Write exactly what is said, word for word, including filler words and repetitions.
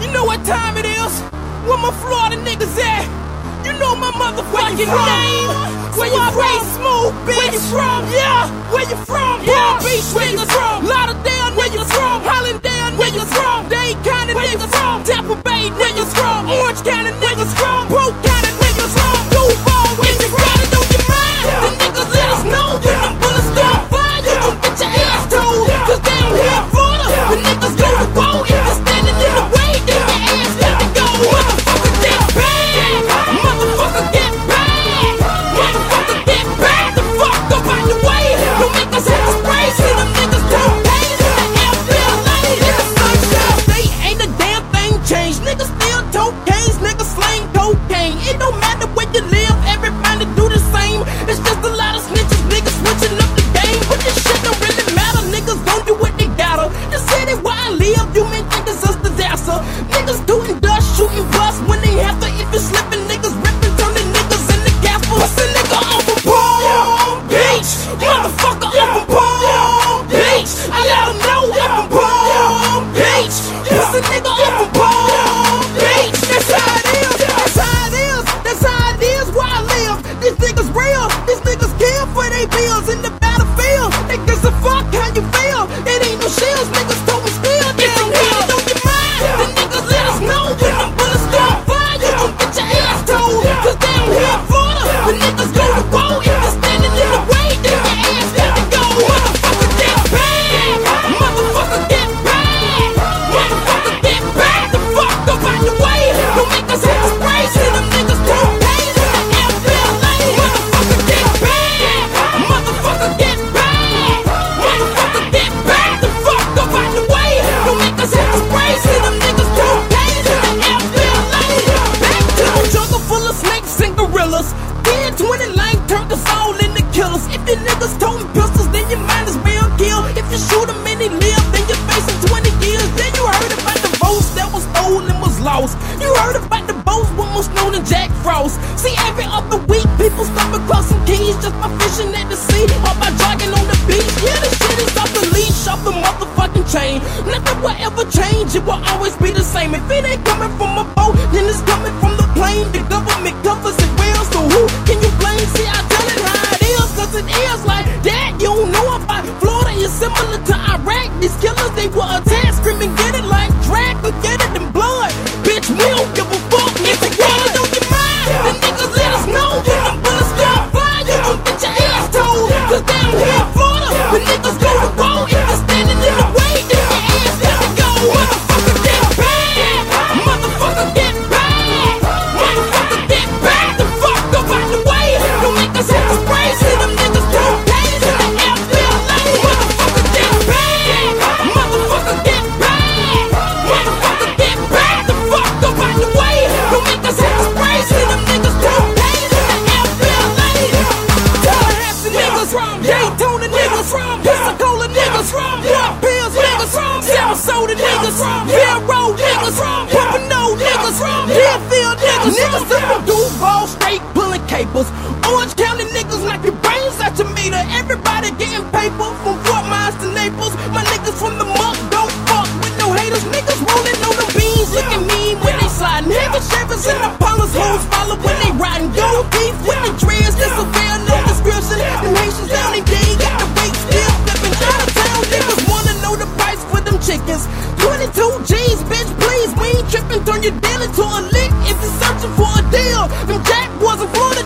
You know what time it is? Where my Florida niggas at? You know my motherfucking name. Where you from? Smooth, bitch. Where you from? Yeah. Where you from? Yeah. Palm Beach, where you from? Lauderdale, where you from? Hollandale, where you from? Dade County, where you from? Tampa Bay, where you from? Orange County, where you from? Polk County, where you from? Duval, where you from? It on your mind. The niggas let us know when them bullets start fire. You gon' get your ass told. Cause they don't have Florida. The niggas go to war. If you're standing in the way, then your ass got to go. Motherfucker, get back. Motherfucker, get back. Motherfucker, get back. The fuck up out the way. Don't make us have to spray. See them niggas don't pay. In the F L A, in the sunshine state, ain't a damn thing changed. Niggas still tote canes. Niggas slang cocaine. It don't matter where you live. Everybody do the same. It's just a lot of snitches. Niggas switching up the game. But this shit don't really matter. Niggas don't do what they gotta. The city where I live, you may think it's a disaster. Niggas doing dust, shooting bust when they have to. If you're slipping, niggas ripping, turning niggas into gas. What's a nigga off of Palm Beach? Motherfucker off of Palm Beach. I let him know off of Palm Beach. What's a nigga off of Palm Beach? That's how it is. That's how it is. That's how it is where I live. These niggas real. These niggas kill for their bills in the battlefield. They gives a fuck how you feel. It ain't no shields. Niggas told me still. It's a hit on your mind. The niggas let us know when them bullets start fire. You gon' get your ass told. Cause they don't have Florida. The niggas go to war. If you're standing in the way, then your ass got to go. Motherfucker, get back. Motherfucker, get back. Motherfucker, get back. The fuck up out the way. Don't make us have to spray. See them niggas don't pay. In the F L A. Motherfucker, get back. Motherfucker, get back. Motherfucker, get back. The fuck up out the way. Don't make us have to spray. See them niggas don't pay. In the F L A. Back to the jungle full of snakes and gorillas. Then twenty line turned us all into killers. If your niggas toting pistols, then you might as well kill. If you shoot them and they live, then you're facing twenty years. Then you heard about the votes that was stolen and was lost. You heard about the boats one most known as Jack Frost. See, every other week, people stumble across some keys just by fishing at the sea or by jogging on the beach. Yeah, this shit is off the leash, off the motherfucking chain. Nothing will ever change, it will always be the same. If it ain't coming from a boat, then it's coming from the plane. The government covers it well, so who can you blame? See, I tell it how it is, cause it is like that. You don't know about Florida is similar to Iraq. These killers, they will attack, screaming, get it like drag, but get it in blood. Bitch, we don't give a fuck if you got it on your mind. The niggas let us know when them bullets start fire. You gon' get your ass told, cause they don't have Florida. The niggas go to war. If you're standing in the way, then your ass got to go. Motherfucker, get back. Motherfucker, get back. Motherfucker, get back. The fuck up out the way. Don't make us have to spray. See them niggas don't pay. In the F L A. Motherfucker, get back. Motherfucker, get back. Motherfucker, get back. The fuck up out the way. Don't make us have to spray. See them niggas don't pay. In the F L A. Tallahassee niggas from Daytona niggas from Pensacola niggas from Fort Pierce niggas from Sarasota niggas from Railroad niggas from Pompano niggas from Deerfield niggas. Niggas from Duval straight pulling capers. Orange County niggas knock your brains out your meter. Everybody getting paper from Fort Myers to Naples. My niggas from the muck don't fuck with no haters. Niggas rolling on them beans, looking mean when they sliding. Heavy shavers and Apollo's hoes follow when they riding. Gold beef with the dreads, this a fair no description. Them Haitians down in day got the weight still flipping. Out of town niggas wanna know the price for them chickens. twenty-two G's, bitch, please, we ain't tripping. Turn your dealer to a lick if you're searching for a deal. Them Jack boys in Florida